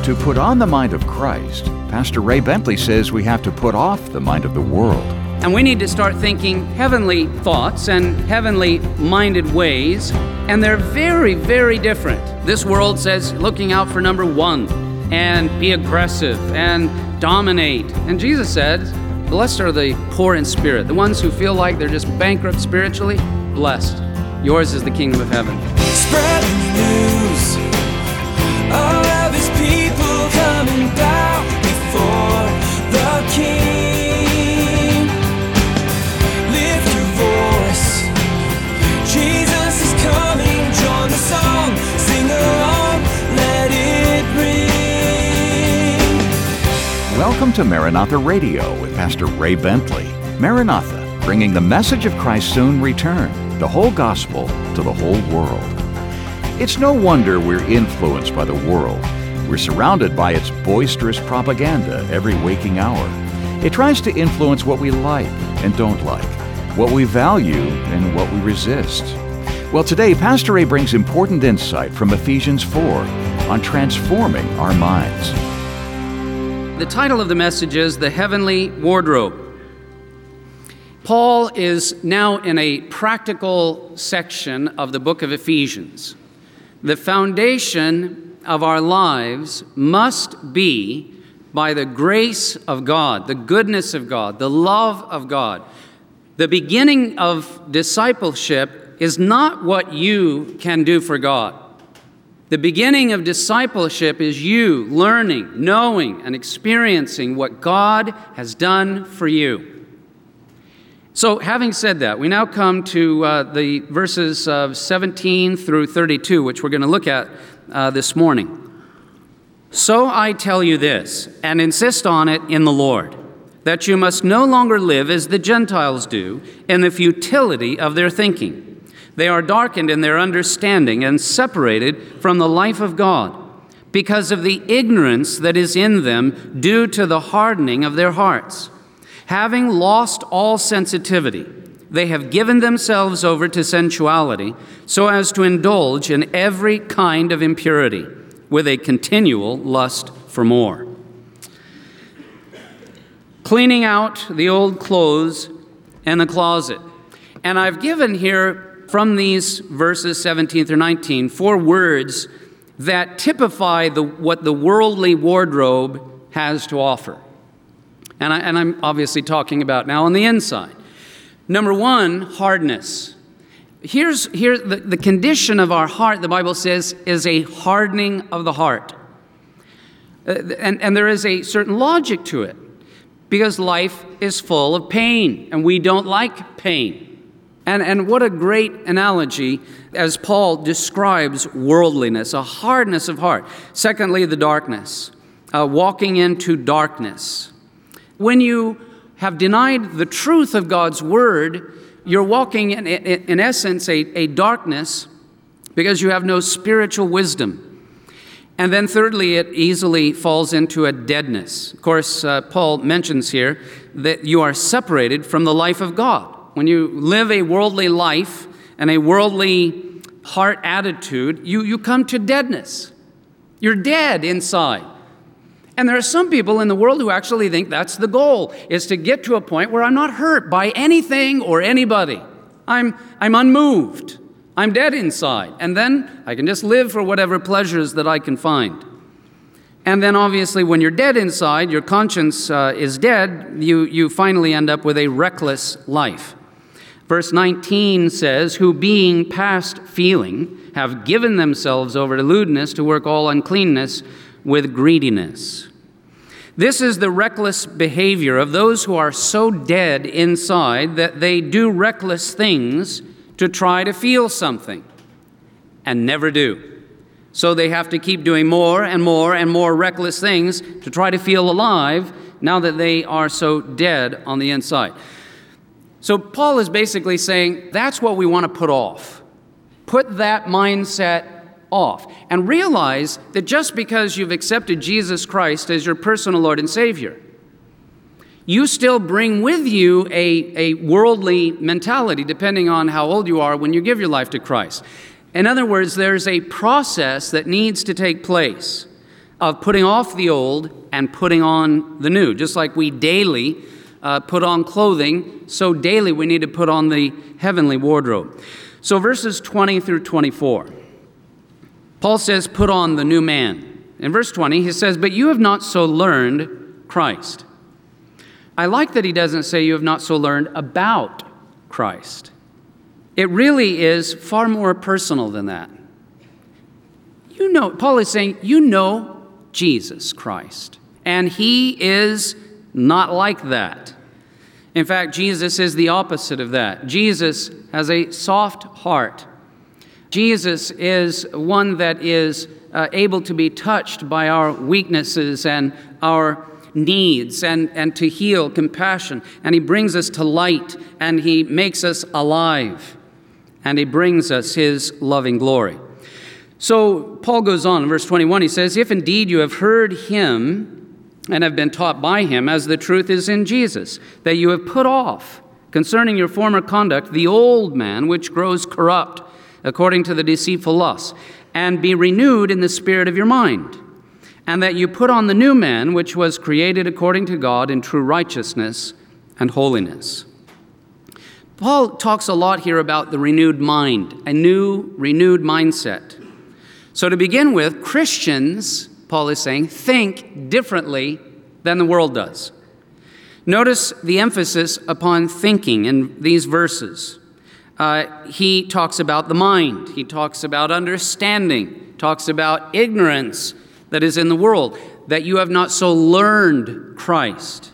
To put on the mind of Christ, Pastor Ray Bentley says we have to put off the mind of the world. And we need to start thinking heavenly thoughts and heavenly-minded ways, and they're very, very different. This world says looking out for number one, and be aggressive, and dominate. And Jesus said, blessed are the poor in spirit, the ones who feel like they're just bankrupt spiritually. Blessed. Yours is the kingdom of heaven. Spreading the news, all of his people coming down before the King. Lift your voice, Jesus is coming. Join the song, sing along, let it ring. Welcome to Maranatha Radio with Pastor Ray Bentley. Maranatha, bringing the message of Christ's soon return, the whole gospel to the whole world. It's no wonder we're influenced by the world. We're surrounded by its boisterous propaganda every waking hour. It tries to influence what we like and don't like, what we value and what we resist. Well, today, Pastor Ray brings important insight from Ephesians 4 on transforming our minds. The title of the message is The Heavenly Wardrobe. Paul is now in a practical section of the book of Ephesians. The foundation of our lives must be by the grace of God, the goodness of God, the love of God. The beginning of discipleship is not what you can do for God. The beginning of discipleship is you learning, knowing, and experiencing what God has done for you. So, having said that, we now come to the verses of 17 through 32, which we're going to look at this morning. So I tell you this, and insist on it in the Lord, that you must no longer live as the Gentiles do in the futility of their thinking. They are darkened in their understanding and separated from the life of God because of the ignorance that is in them due to the hardening of their hearts. Having lost all sensitivity, they have given themselves over to sensuality so as to indulge in every kind of impurity with a continual lust for more. Cleaning out the old clothes in the closet. And I've given here from these verses 17 through 19 4 words that typify what the worldly wardrobe has to offer. And I'm obviously talking about now on the inside. Number one, hardness. Here's the condition of our heart, the Bible says, is a hardening of the heart. And there is a certain logic to it, because life is full of pain, and we don't like pain. And what a great analogy as Paul describes worldliness, a hardness of heart. Secondly, the darkness, walking into darkness. When you have denied the truth of God's word, you're walking in essence a darkness because you have no spiritual wisdom. And then thirdly, it easily falls into a deadness. Of course, Paul mentions here that you are separated from the life of God. When you live a worldly life and a worldly heart attitude, you come to deadness. You're dead inside. And there are some people in the world who actually think that's the goal, is to get to a point where I'm not hurt by anything or anybody. I'm unmoved. I'm dead inside. And then I can just live for whatever pleasures that I can find. And then obviously when you're dead inside, your conscience is dead, you finally end up with a reckless life. Verse 19 says, who being past feeling have given themselves over to lewdness to work all uncleanness with greediness. This is the reckless behavior of those who are so dead inside that they do reckless things to try to feel something and never do. So they have to keep doing more and more and more reckless things to try to feel alive now that they are so dead on the inside. So Paul is basically saying that's what we want to put off. Put that mindset off and realize that just because you've accepted Jesus Christ as your personal Lord and Savior, you still bring with you a worldly mentality depending on how old you are when you give your life to Christ. In other words, there's a process that needs to take place. of putting off the old and putting on the new. Just like we daily put on clothing, so daily we need to put on the heavenly wardrobe. So verses 20 through 24, Paul says, put on the new man. In verse 20, he says, but you have not so learned Christ. I like that he doesn't say you have not so learned about Christ. It really is far more personal than that. You know, Paul is saying, you know Jesus Christ, and he is not like that. In fact, Jesus is the opposite of that. Jesus has a soft heart. Jesus is one that is able to be touched by our weaknesses and our needs and to heal, compassion. And he brings us to light, and he makes us alive, and he brings us his loving glory. So Paul goes on in verse 21, he says, if indeed you have heard him and have been taught by him, as the truth is in Jesus, that you have put off, concerning your former conduct, the old man which grows corrupt according to the deceitful lusts, and be renewed in the spirit of your mind, and that you put on the new man which was created according to God in true righteousness and holiness. Paul talks a lot here about the renewed mind, a new renewed mindset. So to begin with, Christians, Paul is saying, think differently than the world does. Notice the emphasis upon thinking in these verses. He talks about the mind. He talks about understanding. Talks about ignorance that is in the world, that you have not so learned Christ.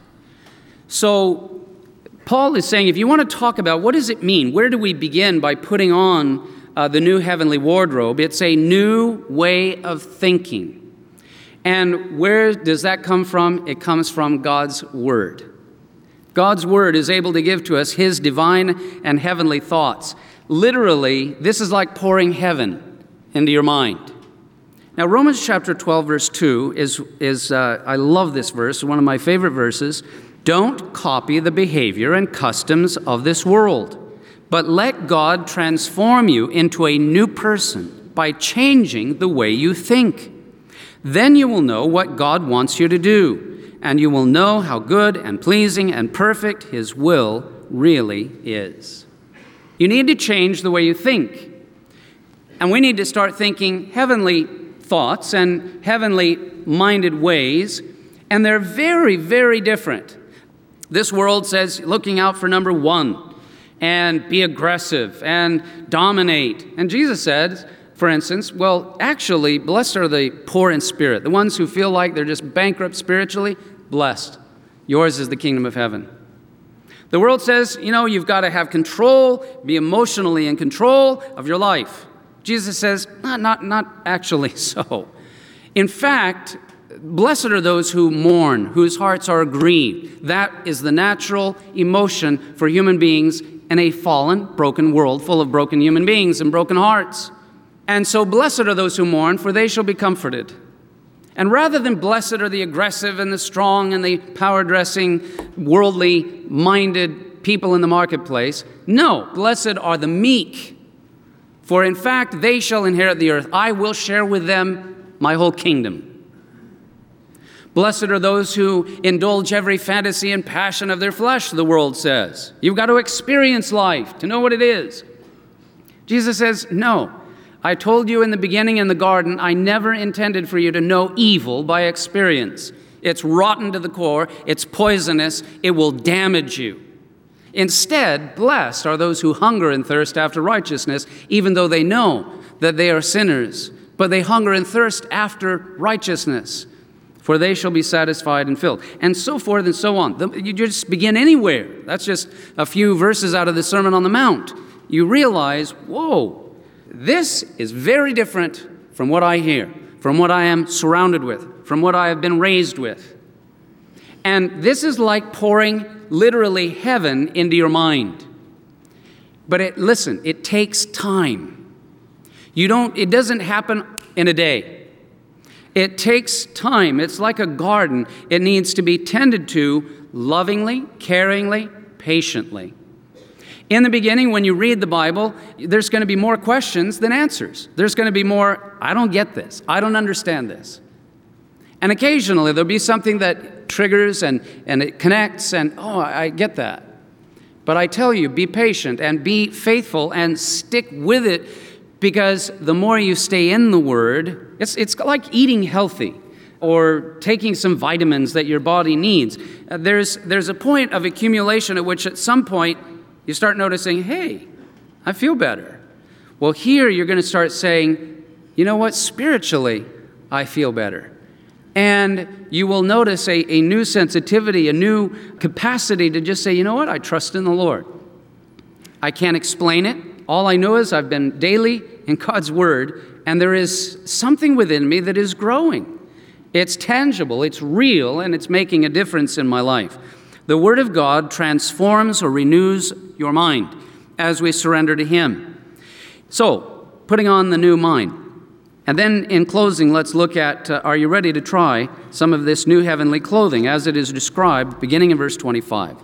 So Paul is saying, if you want to talk about what does it mean, where do we begin by putting on the new heavenly wardrobe? It's a new way of thinking. And where does that come from? It comes from God's Word. God's Word is able to give to us his divine and heavenly thoughts. Literally, this is like pouring heaven into your mind. Now, Romans chapter 12, verse 2 is I love this verse, one of my favorite verses. Don't copy the behavior and customs of this world, but let God transform you into a new person by changing the way you think. Then you will know what God wants you to do, and you will know how good and pleasing and perfect his will really is. You need to change the way you think. And we need to start thinking heavenly thoughts and heavenly minded ways, and they're very, very different. This world says looking out for number one and be aggressive and dominate. And Jesus said, for instance, well, actually, blessed are the poor in spirit, the ones who feel like they're just bankrupt spiritually. Blessed. Yours is the kingdom of heaven. The world says, you've got to have control, be emotionally in control of your life. Jesus says, not actually so. In fact, blessed are those who mourn, whose hearts are grieved. That is the natural emotion for human beings in a fallen, broken world full of broken human beings and broken hearts. And so blessed are those who mourn, for they shall be comforted. And rather than blessed are the aggressive and the strong and the power-dressing, worldly-minded people in the marketplace, no, blessed are the meek. For in fact, they shall inherit the earth. I will share with them my whole kingdom. Blessed are those who indulge every fantasy and passion of their flesh, the world says. You've got to experience life to know what it is. Jesus says, no. I told you in the beginning in the garden, I never intended for you to know evil by experience. It's rotten to the core. It's poisonous. It will damage you. Instead, blessed are those who hunger and thirst after righteousness, even though they know that they are sinners. But they hunger and thirst after righteousness, for they shall be satisfied and filled. And so forth and so on. You just begin anywhere. That's just a few verses out of the Sermon on the Mount. You realize, whoa, this is very different from what I hear, from what I am surrounded with, from what I have been raised with. And this is like pouring literally heaven into your mind. But listen, it takes time. It doesn't happen in a day. It takes time. It's like a garden. It needs to be tended to lovingly, caringly, patiently. In the beginning, when you read the Bible, there's going to be more questions than answers. There's going to be more, I don't get this. I don't understand this. And occasionally there'll be something that triggers and it connects and, oh, I get that. But I tell you, be patient and be faithful and stick with it, because the more you stay in the Word, it's like eating healthy or taking some vitamins that your body needs. There's a point of accumulation at which at some point you start noticing, hey, I feel better. Well, here you're going to start saying, you know what, spiritually, I feel better. And you will notice a new sensitivity, a new capacity to just say, you know what, I trust in the Lord. I can't explain it. All I know is I've been daily in God's Word, and there is something within me that is growing. It's tangible, it's real, and it's making a difference in my life. The Word of God transforms or renews your mind as we surrender to Him. So, putting on the new mind. And then in closing, let's look at, are you ready to try some of this new heavenly clothing as it is described beginning in verse 25.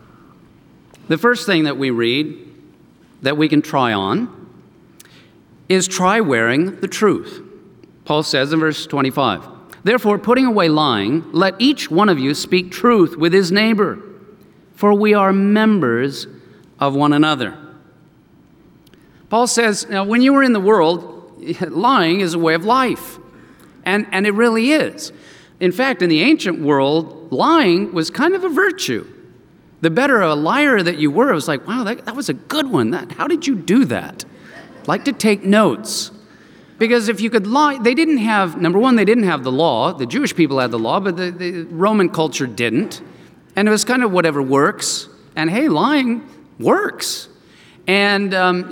The first thing that we read that we can try on is try wearing the truth. Paul says in verse 25, therefore, putting away lying, let each one of you speak truth with his neighbor, for we are members of one another. Paul says, now when you were in the world, lying is a way of life. And it really is. In fact, in the ancient world, lying was kind of a virtue. The better a liar that you were, it was like, wow, that was a good one. How did you do that? I'd like to take notes. Because if you could lie, they didn't have, number one, they didn't have the law. The Jewish people had the law, but the Roman culture didn't. And it was kind of whatever works. And hey, lying works. And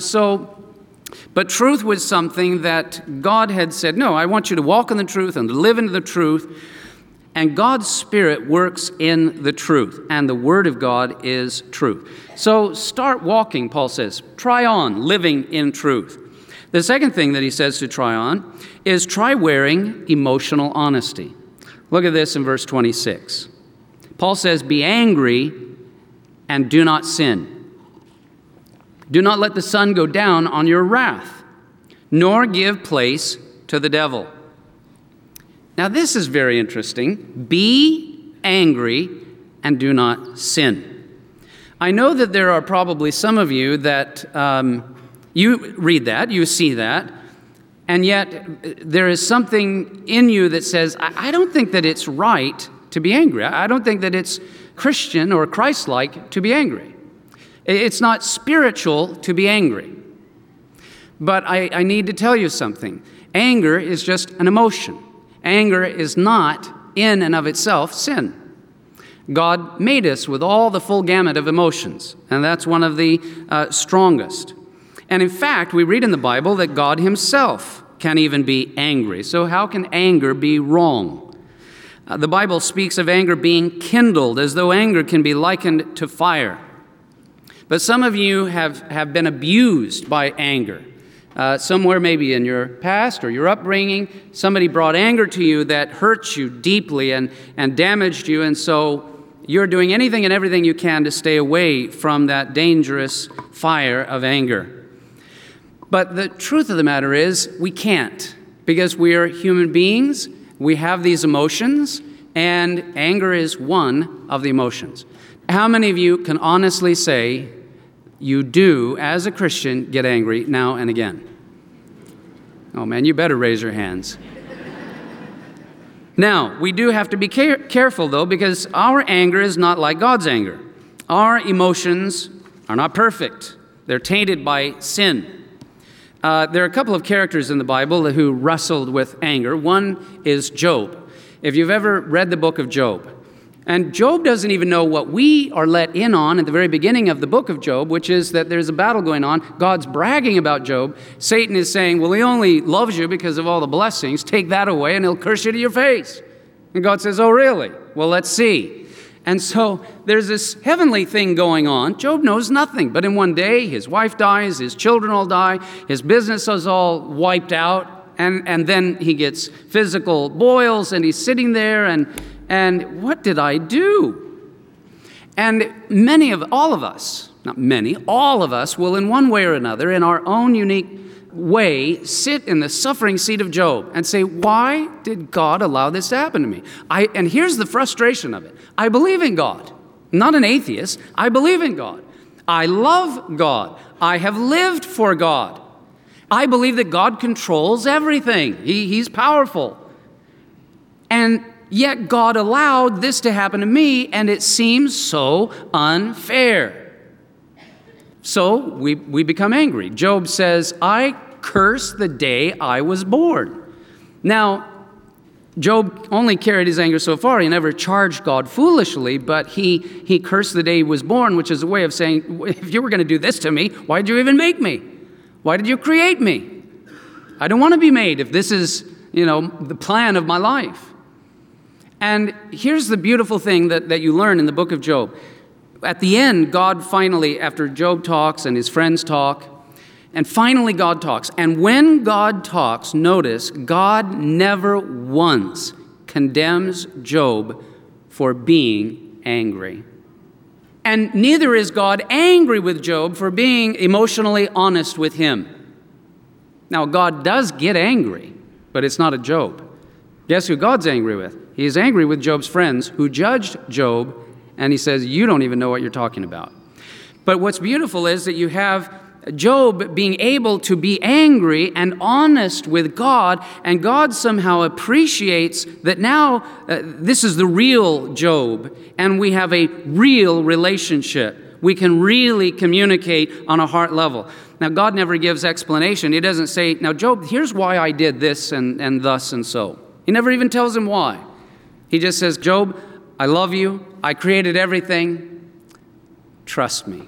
but truth was something that God had said, no, I want you to walk in the truth and to live into the truth. And God's Spirit works in the truth, and the Word of God is truth. So start walking, Paul says. Try on living in truth. The second thing that he says to try on is try wearing emotional honesty. Look at this in verse 26. Paul says, be angry and do not sin. Do not let the sun go down on your wrath, nor give place to the devil. Now, this is very interesting. Be angry and do not sin. I know that there are probably some of you that you read that, you see that, and yet there is something in you that says, I don't think that it's right to be angry. I don't think that it's Christian or Christ-like to be angry. It's not spiritual to be angry. But I need to tell you something. Anger is just an emotion. Anger is not, in and of itself, sin. God made us with all the full gamut of emotions, and that's one of the strongest. And in fact, we read in the Bible that God Himself can even be angry. So how can anger be wrong? The Bible speaks of anger being kindled, as though anger can be likened to fire. But some of you have been abused by anger. Somewhere maybe in your past or your upbringing, somebody brought anger to you that hurt you deeply and damaged you, and so you're doing anything and everything you can to stay away from that dangerous fire of anger. But the truth of the matter is we can't, because we are human beings, we have these emotions, and anger is one of the emotions. How many of you can honestly say you do, as a Christian, get angry now and again? Oh man, you better raise your hands. Now, we do have to be careful, though, because our anger is not like God's anger. Our emotions are not perfect. They're tainted by sin. There are a couple of characters in the Bible who wrestled with anger. One is Job. If you've ever read the book of Job, and Job doesn't even know what we are let in on at the very beginning of the book of Job, which is that there's a battle going on. God's bragging about Job. Satan is saying, well, he only loves you because of all the blessings. Take that away and he'll curse you to your face. And God says, oh, really? Well, let's see. And so there's this heavenly thing going on. Job knows nothing. But in one day, his wife dies, his children all die, his business is all wiped out, and then he gets physical boils, and he's sitting there, and what did I do? And all of us will in one way or another, in our own unique way sit in the suffering seat of Job and say, why did God allow this to happen to me? And here's the frustration of it. I believe in God. I'm not an atheist. I believe in God. I love God. I have lived for God. I believe that God controls everything. He's powerful. And yet God allowed this to happen to me, and it seems so unfair. So we become angry. Job says, I curse the day I was born. Now, Job only carried his anger so far. He never charged God foolishly, but he cursed the day he was born, which is a way of saying, if you were going to do this to me, why did you even make me? Why did you create me? I don't want to be made if this is, the plan of my life. And here's the beautiful thing that you learn in the book of Job. At the end, God finally, after Job talks and his friends talk, and finally God talks. And when God talks, notice, God never once condemns Job for being angry. And neither is God angry with Job for being emotionally honest with him. Now, God does get angry, but it's not at Job. Guess who God's angry with? He is angry with Job's friends who judged Job, and he says, you don't even know what you're talking about. But what's beautiful is that you have Job being able to be angry and honest with God, and God somehow appreciates that now this is the real Job, and we have a real relationship. We can really communicate on a heart level. Now, God never gives explanation. He doesn't say, now, Job, here's why I did this and thus and so. He never even tells him why. He just says, Job, I love you. I created everything. Trust me.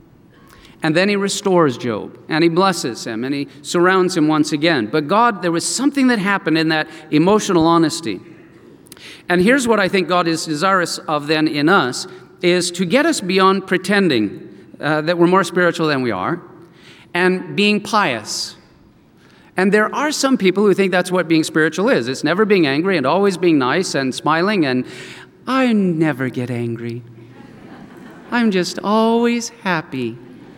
And then he restores Job, and he blesses him, and he surrounds him once again. But God, there was something that happened in that emotional honesty. And here's what I think God is desirous of then in us, is to get us beyond pretending that we're more spiritual than we are, and being pious. And there are some people who think that's what being spiritual is. It's never being angry and always being nice and smiling, and I never get angry. I'm just always happy.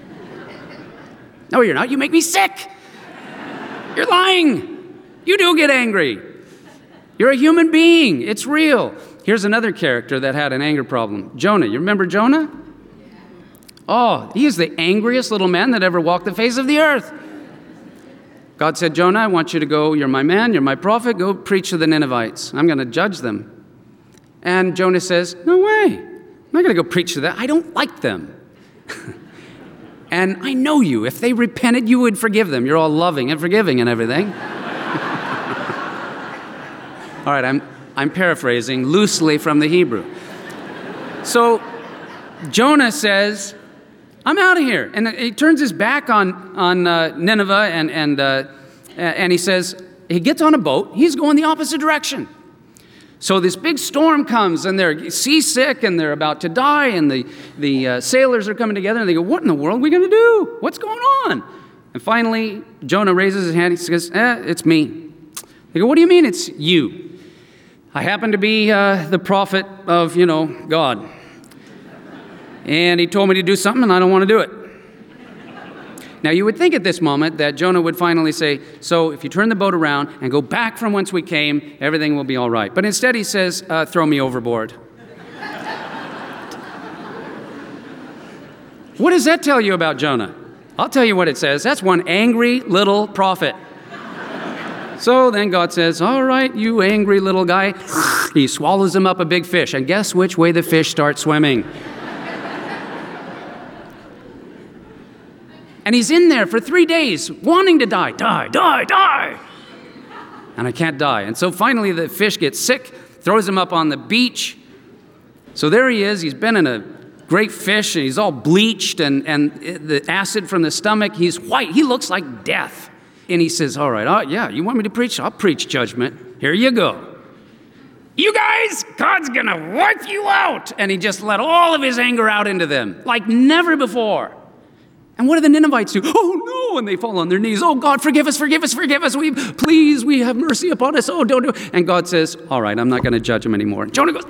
No, you're not. You make me sick. You're lying. You do get angry. You're a human being. It's real. Here's another character that had an anger problem. Jonah. You remember Jonah? Oh, he is the angriest little man that ever walked the face of the earth. God said, Jonah, I want you to go. You're my man. You're my prophet. Go preach to the Ninevites. I'm going to judge them. And Jonah says, no way. I'm not going to go preach to them. I don't like them. And I know you. If they repented, you would forgive them. You're all loving and forgiving and everything. All right, I'm paraphrasing loosely from the Hebrew. So Jonah says, I'm out of here. And he turns his back on Nineveh, and he says, he gets on a boat. He's going the opposite direction. So this big storm comes, and they're seasick, and they're about to die, and the sailors are coming together, and they go, what in the world are we going to do? What's going on? And finally, Jonah raises his hand. He says, it's me. They go, what do you mean it's you? I happen to be the prophet of, God. And he told me to do something, and I don't want to do it. Now, you would think at this moment that Jonah would finally say, so if you turn the boat around and go back from whence we came, everything will be all right. But instead he says, throw me overboard. What does that tell you about Jonah? I'll tell you what it says. That's one angry little prophet. So then God says, all right, you angry little guy. He swallows him up a big fish. And guess which way the fish starts swimming? And he's in there for 3 days, wanting to die. Die. And I can't die. And so finally the fish gets sick, throws him up on the beach. So there he is. He's been in a great fish, and he's all bleached, and the acid from the stomach. He's white. He looks like death. And he says, all right, yeah, you want me to preach? I'll preach judgment. Here you go. You guys, God's going to wipe you out. And he just let all of his anger out into them like never before. And what do the Ninevites do? Oh, no, and they fall on their knees. Oh, God, forgive us. Please, we have mercy upon us. Oh, don't do it. And God says, all right, I'm not going to judge them anymore. And Jonah goes,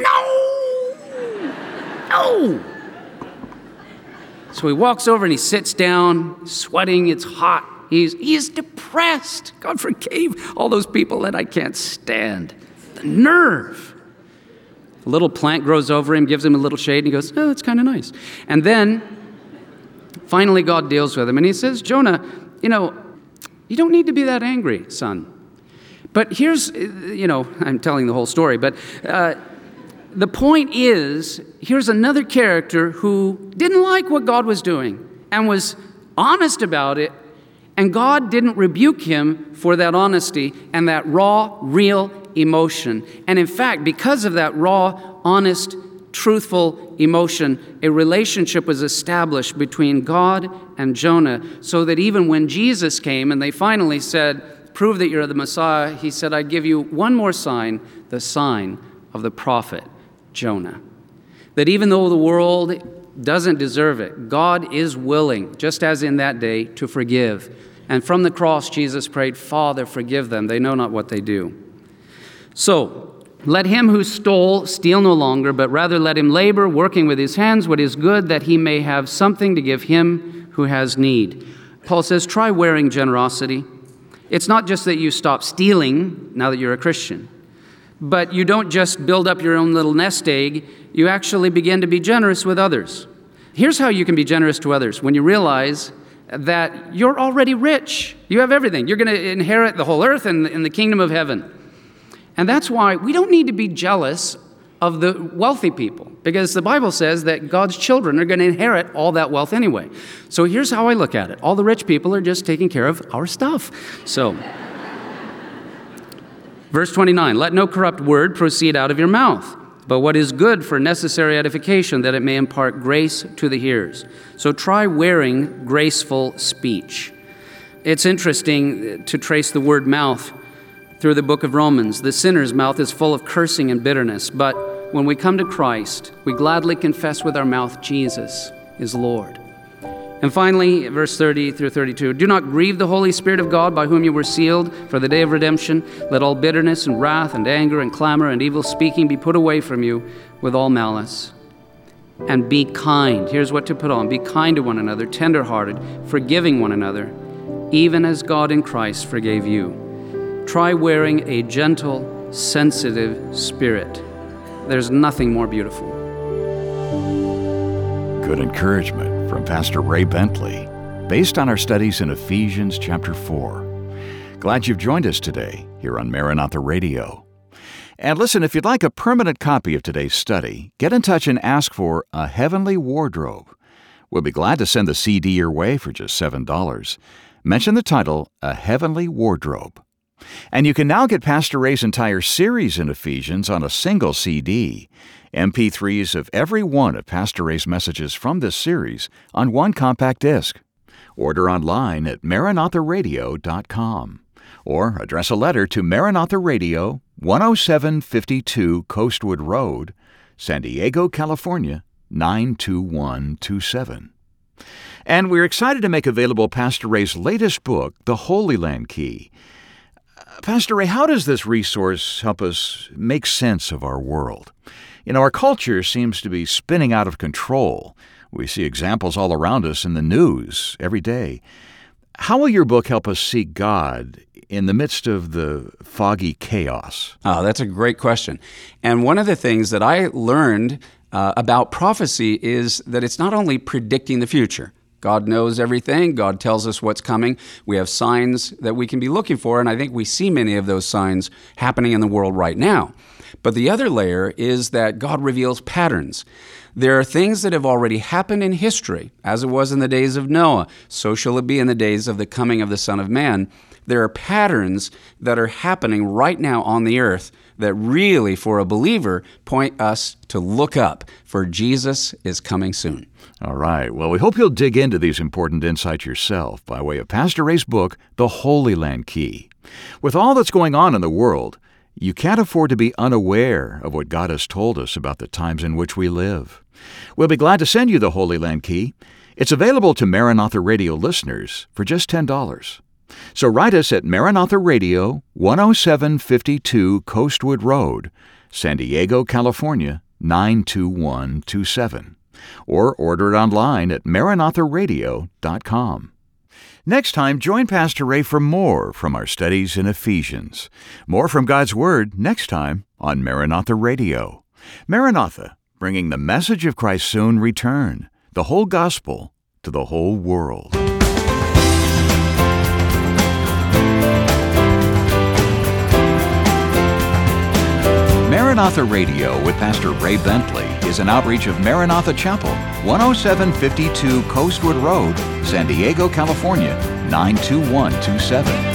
no. So he walks over and he sits down, sweating. It's hot. He's depressed. God forgave all those people that I can't stand. The nerve. A little plant grows over him, gives him a little shade, and he goes, oh, it's kind of nice. And then, finally, God deals with him, and he says, Jonah, you don't need to be that angry, son. But here's, I'm telling the whole story, but the point is, here's another character who didn't like what God was doing and was honest about it, and God didn't rebuke him for that honesty and that raw, real emotion. And in fact, because of that raw, honest, truthful emotion, a relationship was established between God and Jonah, so that even when Jesus came and they finally said, prove that you're the Messiah, he said, I give you one more sign, the sign of the prophet Jonah. That even though the world doesn't deserve it, God is willing, just as in that day, to forgive. And from the cross, Jesus prayed, Father, forgive them. They know not what they do. So, let him who stole steal no longer, but rather let him labor, working with his hands what is good, that he may have something to give him who has need. Paul says, try wearing generosity. It's not just that you stop stealing now that you're a Christian, but you don't just build up your own little nest egg. You actually begin to be generous with others. Here's how you can be generous to others. When you realize that you're already rich. You have everything. You're going to inherit the whole earth and the kingdom of heaven. And that's why we don't need to be jealous of the wealthy people, because the Bible says that God's children are going to inherit all that wealth anyway. So here's how I look at it. All the rich people are just taking care of our stuff. So, verse 29, let no corrupt word proceed out of your mouth, but what is good for necessary edification, that it may impart grace to the hearers. So try wearing graceful speech. It's interesting to trace the word mouth through the book of Romans. The sinner's mouth is full of cursing and bitterness, but when we come to Christ, we gladly confess with our mouth, Jesus is Lord. And finally, verse 30 through 32, do not grieve the Holy Spirit of God, by whom you were sealed for the day of redemption. Let all bitterness and wrath and anger and clamor and evil speaking be put away from you with all malice. And be kind. Here's what to put on. Be kind to one another, tenderhearted, forgiving one another, even as God in Christ forgave you. Try wearing a gentle, sensitive spirit. There's nothing more beautiful. Good encouragement from Pastor Ray Bentley, based on our studies in Ephesians chapter 4. Glad you've joined us today here on Maranatha Radio. And listen, if you'd like a permanent copy of today's study, get in touch and ask for A Heavenly Wardrobe. We'll be glad to send the CD your way for just $7. Mention the title, A Heavenly Wardrobe. And you can now get Pastor Ray's entire series in Ephesians on a single CD, MP3s of every one of Pastor Ray's messages from this series on one compact disc. Order online at MaranathaRadio.com or address a letter to Maranatha Radio, 10752 Coastwood Road, San Diego, California, 92127. And we're excited to make available Pastor Ray's latest book, The Holy Land Key. Pastor Ray, how does this resource help us make sense of our world? Our culture seems to be spinning out of control. We see examples all around us in the news every day. How will your book help us seek God in the midst of the foggy chaos? Oh, that's a great question. And one of the things that I learned about prophecy is that it's not only predicting the future. God knows everything. God tells us what's coming. We have signs that we can be looking for, and I think we see many of those signs happening in the world right now. But the other layer is that God reveals patterns. There are things that have already happened in history, as it was in the days of Noah. So shall it be in the days of the coming of the Son of Man. There are patterns that are happening right now on the earth that really, for a believer, point us to look up, for Jesus is coming soon. All right. Well, we hope you'll dig into these important insights yourself by way of Pastor Ray's book, The Holy Land Key. With all that's going on in the world, you can't afford to be unaware of what God has told us about the times in which we live. We'll be glad to send you The Holy Land Key. It's available to Maranatha Radio listeners for just $10. So write us at Maranatha Radio, 10752 Coastwood Road, San Diego, California, 92127. Or order it online at MaranathaRadio.com. Next time, join Pastor Ray for more from our studies in Ephesians. More from God's Word next time on Maranatha Radio. Maranatha, bringing the message of Christ's soon return, the whole gospel to the whole world. Maranatha Radio with Pastor Ray Bentley is an outreach of Maranatha Chapel, 10752 Coastwood Road, San Diego, California, 92127.